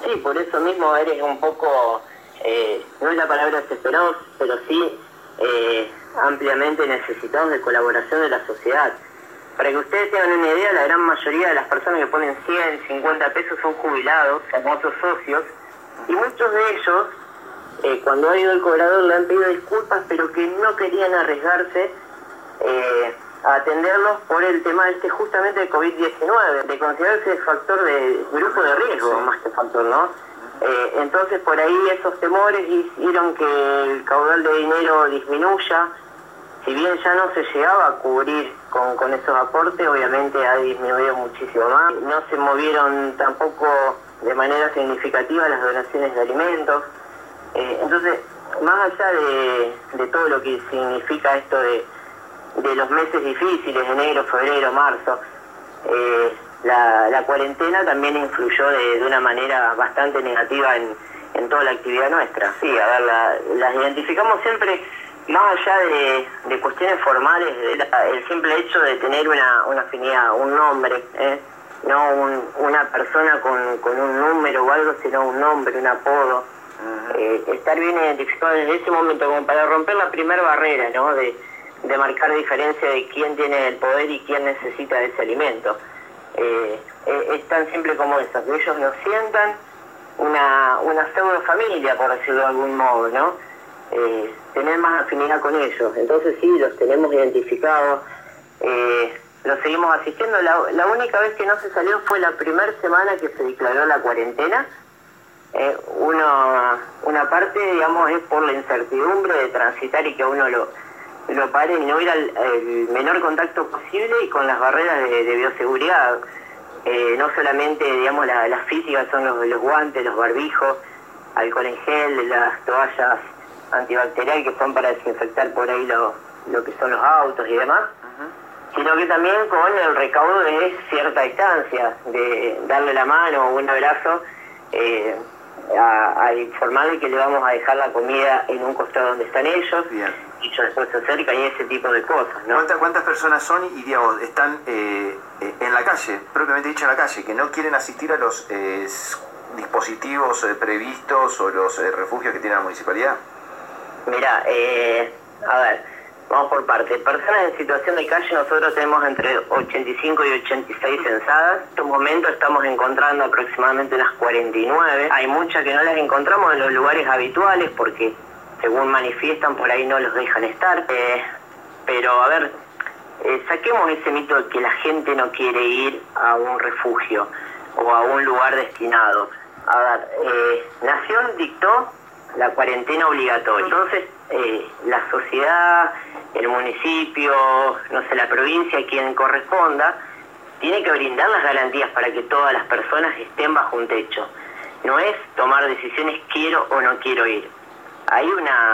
Sí, por eso mismo eres un poco, no es la palabra desesperados, pero sí ampliamente necesitados de colaboración de la sociedad. Para que ustedes tengan una idea, la gran mayoría de las personas que ponen 100, 50 pesos son jubilados, famosos socios, y muchos de ellos, cuando ha ido el cobrador, le han pedido disculpas, pero que no querían arriesgarse a atenderlos por el tema justamente de COVID-19, de considerarse factor de grupo de riesgo, más que factor, ¿no? Entonces por ahí esos temores hicieron que el caudal de dinero disminuya. Si bien ya no se llegaba a cubrir con esos aportes, obviamente ha disminuido muchísimo más. No se movieron tampoco de manera significativa las donaciones de alimentos. Entonces, más allá de todo lo que significa esto de los meses difíciles, enero, febrero, marzo, la cuarentena también influyó de una manera bastante negativa en toda la actividad nuestra. Sí, a ver, las identificamos siempre, más allá de cuestiones formales, el simple hecho de tener una afinidad, un nombre, no una persona con un número o algo, sino un nombre, un apodo. Estar bien identificado desde ese momento como para romper la primera barrera, ¿no? De marcar diferencia de quién tiene el poder y quién necesita de ese alimento. Es tan simple como eso, que ellos nos sientan una pseudo familia, por decirlo de algún modo, ¿no? Tener más afinidad con ellos. Entonces sí, los tenemos identificados, los seguimos asistiendo. La única vez que no se salió fue la primera semana que se declaró la cuarentena. Una parte, digamos, es por la incertidumbre de transitar y que uno lo pare y no ir al menor contacto posible, y con las barreras de bioseguridad. No solamente, digamos, las físicas son los guantes, los barbijos, alcohol en gel, las toallas antibacterial que son para desinfectar por ahí lo que son los autos y demás, sino que también con el recaudo de cierta distancia, de darle la mano o un abrazo, a informarle que le vamos a dejar la comida en un costado donde están ellos. Bien. Y ellos después se acercan y ese tipo de cosas, ¿no? ¿Cuántas personas son y, digamos, están en la calle, propiamente dicho en la calle, que no quieren asistir a los dispositivos previstos o los refugios que tiene la municipalidad? Mirá, a ver, vamos por partes. Personas en situación de calle nosotros tenemos entre 85 y 86 censadas. En este momento estamos encontrando aproximadamente unas 49. Hay muchas que no las encontramos en los lugares habituales porque, según manifiestan, por ahí no los dejan estar. Pero, a ver, saquemos ese mito de que la gente no quiere ir a un refugio o a un lugar destinado. A ver, Nación dictó la cuarentena obligatoria. Entonces, la sociedad, el municipio, no sé, la provincia, quien corresponda, tiene que brindar las garantías para que todas las personas estén bajo un techo. No es tomar decisiones quiero o no quiero ir. Hay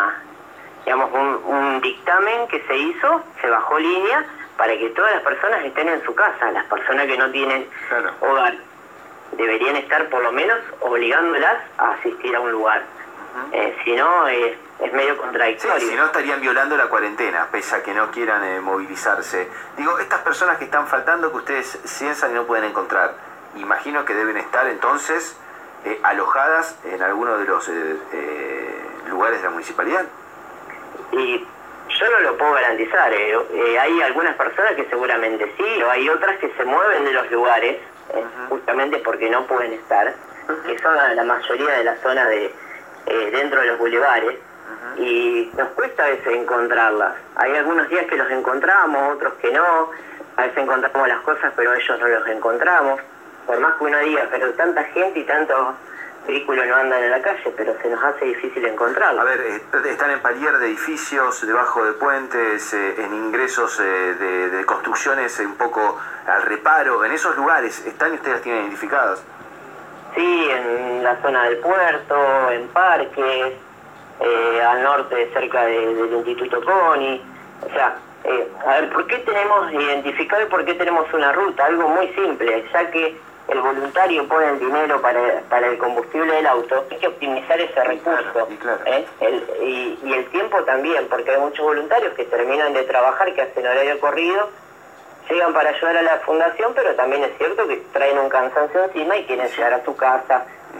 un dictamen que se hizo, se bajó línea para que todas las personas estén en su casa. Las personas que no tienen hogar deberían estar por lo menos obligándolas a asistir a un lugar. Si no, es medio contradictorio. Sí, si no estarían violando la cuarentena, pese a que no quieran movilizarse. Digo, estas personas que están faltando, que ustedes piensan y no pueden encontrar, imagino que deben estar entonces alojadas en alguno de los lugares de la municipalidad. Y yo no lo puedo garantizar. Hay algunas personas que seguramente sí, o hay otras que se mueven de los lugares, justamente porque no pueden estar, que son la mayoría de las zonas dentro de los bulevares, y nos cuesta a veces encontrarlas. Hay algunos días que los encontramos, otros que no. A veces encontramos las cosas, pero ellos no los encontramos. Por más que uno diga, pero tanta gente y tantos vehículos no andan en la calle, pero se nos hace difícil encontrarlos. A ver, están en palier de edificios, debajo de puentes, en ingresos de construcciones un poco al reparo. En esos lugares, ¿están y ustedes las tienen identificadas? Sí, en la zona del puerto, en parques, al norte, cerca del Instituto CONI. O sea, a ver, ¿por qué tenemos identificado y por qué tenemos una ruta? Algo muy simple, ya que el voluntario pone el dinero para el combustible del auto, hay que optimizar ese recurso. Y el tiempo también, porque hay muchos voluntarios que terminan de trabajar, que hacen horario corrido, llegan para ayudar a la fundación, pero también es cierto que traen un cansancio encima y quieren llegar a su casa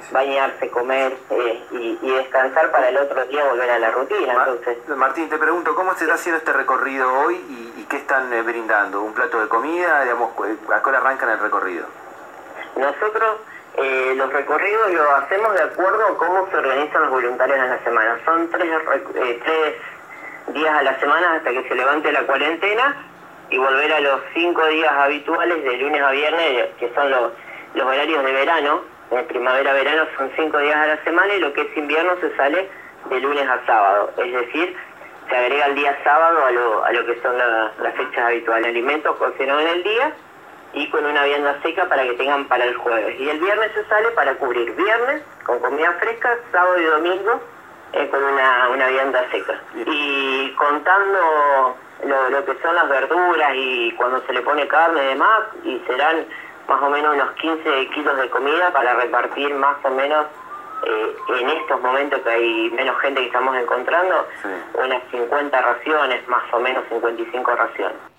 sí. bañarse, comer y descansar para el otro día volver a la rutina. Entonces, Martín, te pregunto, ¿cómo se está haciendo este recorrido hoy y qué están brindando? ¿Un plato de comida? Digamos, ¿a qué hora arrancan el recorrido? nosotros los recorridos los hacemos de acuerdo a cómo se organizan los voluntarios en la semana. Son tres días a la semana hasta que se levante la cuarentena y volver a los 5 días habituales de lunes a viernes, que son los horarios de verano. En primavera-verano son 5 días a la semana y lo que es invierno se sale de lunes a sábado. Es decir, se agrega el día sábado a lo que son las fechas habituales. Alimentos cocinados en el día y con una vianda seca para que tengan para el jueves. Y el viernes se sale para cubrir viernes con comida fresca, sábado y domingo con una vianda seca. Y contando lo que son las verduras y cuando se le pone carne y demás, y serán más o menos unos 15 kilos de comida para repartir más o menos en estos momentos que hay menos gente que estamos encontrando, Sí. unas 50 raciones, más o menos 55 raciones.